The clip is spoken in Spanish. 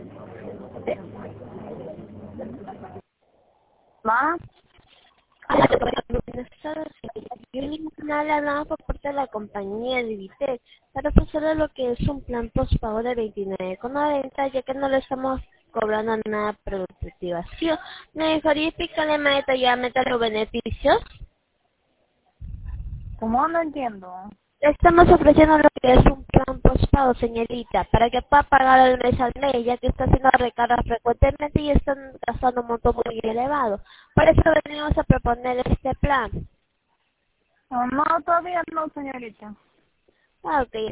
¿Más? Buenas tardes. Yo le hablaba por parte de la compañía de Vitel para ofrecerle lo que es un plan postpago de 29,90, ya que no le estamos cobrando nada por la activación. ¿Me dejaría explicarle más detalladamente los beneficios? ¿Cómo? No entiendo. Le estamos ofreciendo lo que es un plan postpago, señorita, para que pueda pagar el mes al mes, ya que está haciendo recargas frecuentemente y están gastando un monto muy elevado. Por eso venimos a proponer este plan. No, todavía no, señorita. Ah, ok.